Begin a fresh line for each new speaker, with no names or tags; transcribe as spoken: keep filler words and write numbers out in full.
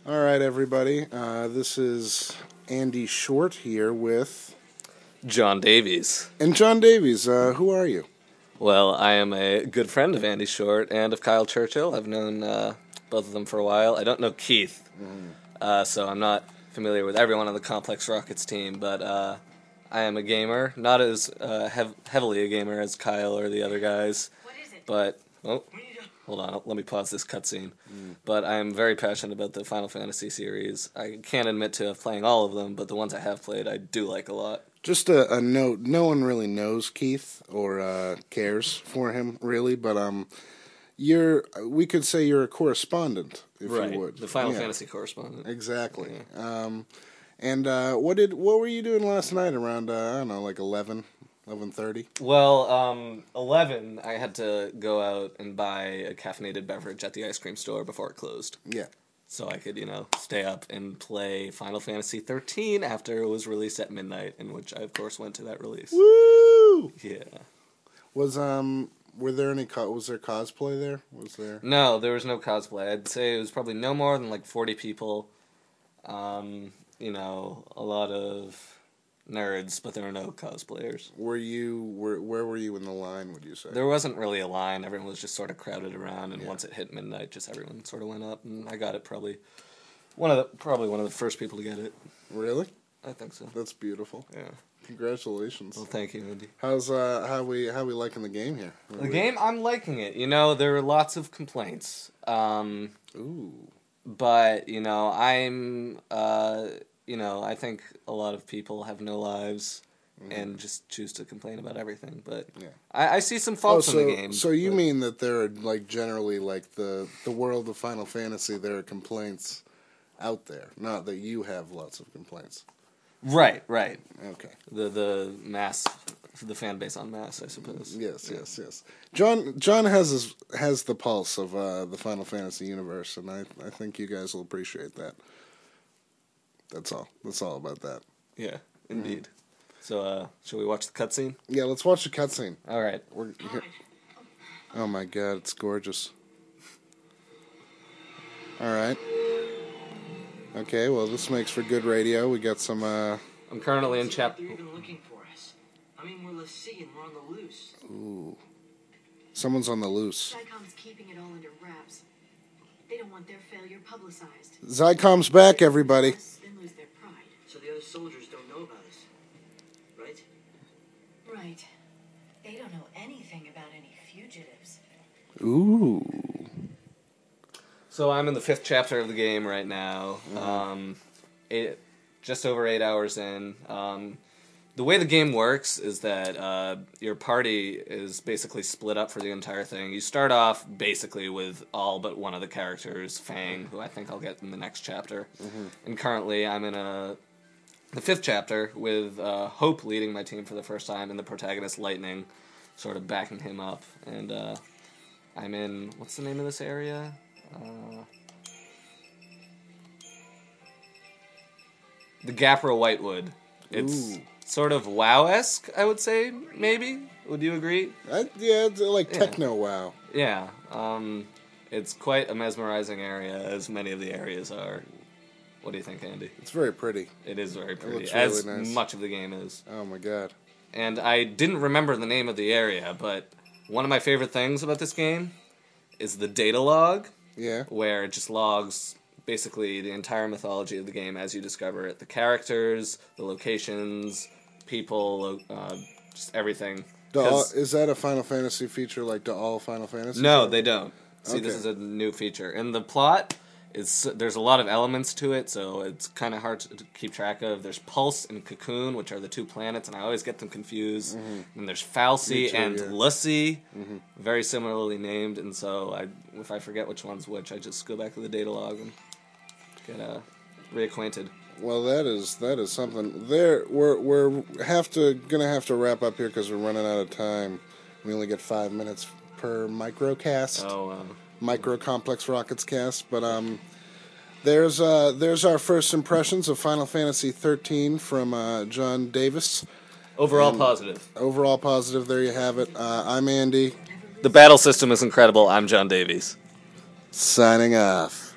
All right, everybody. Uh, this is Andy Short here with...
John Davies.
And John Davies, uh, who are you?
Well, I am a good friend of Andy Short and of Kyle Churchill. I've known uh, both of them for a while. I don't know Keith, mm. uh, so I'm not familiar with everyone on the Complex Rockets team, but uh, I am a gamer. Not as uh, hev- heavily a gamer as Kyle or the other guys.
What is it?
But, oh, hold on, let me pause this cutscene. Mm. But I am very passionate about the Final Fantasy series. I can't admit to playing all of them, but the ones I have played I do like a lot.
Just a, a note, no one really knows Keith or uh, cares for him, really, but um, you're, we could say you're a correspondent, if
right.
you would.
The Final
yeah.
Fantasy correspondent.
Exactly.
Yeah.
Um, and uh, what did what were you doing last night around, uh, I don't know, like eleven, eleven thirty?
Well, um, eleven, I had to go out and buy a caffeinated beverage at the ice cream store before it closed.
Yeah.
So I could, you know, stay up and play Final Fantasy thirteen after it was released at midnight, in which I, of course, went to that release.
Woo!
Yeah.
Was, um, were there any, co- was there cosplay there? Was there?
No, there was no cosplay. I'd say it was probably no more than, like, forty people. Um, you know, a lot of nerds, but there were no cosplayers.
Were you, were, where were you in the line, would you say?
There wasn't really a line. Everyone was just sort of crowded around, and
yeah.
once it hit midnight, just everyone sort of went up, and I got it probably one of the probably one of the first people to get it.
Really?
I think so.
That's beautiful.
Yeah.
Congratulations.
Well, thank you, Andy.
How's uh how we how we liking the game here? Are
The
we...
game, I'm liking it. You know, there are lots of complaints. Um,
Ooh.
But you know, I'm uh, you know, I think a lot of people have no lives. Mm-hmm. And just choose to complain about everything, but
yeah.
I, I see some faults
oh, so,
in the game.
So you
but...
mean that there are like generally like the the world of Final Fantasy, there are complaints out there, not that you have lots of complaints.
Right, right.
Okay.
The the mass, the fan base on mass, I suppose.
Yes,
yeah.
yes, yes. John John has his, has the pulse of uh, the Final Fantasy universe, and I I think you guys will appreciate that. That's all. That's all about that.
Yeah, indeed. Mm-hmm. So, uh, shall we watch the cutscene?
Yeah, let's watch the cutscene.
All right.
We're here. Oh my god, it's gorgeous. All right. Okay, well, this makes for good radio. We got some, uh...
I'm currently in chapter...
They're even looking for us. I mean, we're Lassie and we're on the loose.
Ooh. Someone's on the loose.
Zycom's keeping it all under wraps. They don't want their failure publicized.
Zycom's back, everybody.
Then lose their pride.
So the other soldiers don't know about us. Right?
Right. They don't know anything about any fugitives.
Ooh.
So I'm in the fifth chapter of the game right now. Mm-hmm. Um, eight, just over eight hours in. Um, the way the game works is that uh, your party is basically split up for the entire thing. You start off basically with all but one of the characters, Fang, who I think I'll get in the next chapter. Mm-hmm. And currently I'm in a... the fifth chapter, with uh, Hope leading my team for the first time, and the protagonist, Lightning, sort of backing him up. And uh, I'm in... what's the name of this area? Uh, the Gapra Whitewood. It's Ooh. Sort of WoW-esque, I would say, maybe? Would you agree?
I, yeah, it's like
yeah.
techno-WoW.
Yeah. Um, it's quite a mesmerizing area, as many of the areas are. What do you think, Andy?
It's very pretty.
It is very pretty,
it looks really
as
nice.
much of the game is.
Oh my god.
And I didn't remember the name of the area, but one of my favorite things about this game is the data log.
Yeah.
Where it just logs basically the entire mythology of the game as you discover it. The characters, the locations, people, uh, just everything.
All, is that a Final Fantasy feature like to all Final Fantasy?
No, they don't. See,
okay.
This is a new feature. And the plot... It's, there's a lot of elements to it, so it's kind of hard to, to keep track of. There's Pulse and Cocoon, which are the two planets, and I always get them confused. Mm-hmm. And there's Falsey too, and yeah. Lussie, mm-hmm. very similarly named, and so I, if I forget which one's which, I just go back to the data log and get uh, reacquainted.
Well, that is that is something. There, we're we're have to gonna have to wrap up here because we're running out of time. We only get five minutes per microcast.
Oh. Uh,
Micro Complex Rockets cast, but um, there's uh, there's our first impressions of Final Fantasy thirteen from uh, John Davis.
Overall
and
positive.
Overall positive. There you have it. Uh, I'm Andy.
The battle system is incredible. I'm John Davies.
Signing off.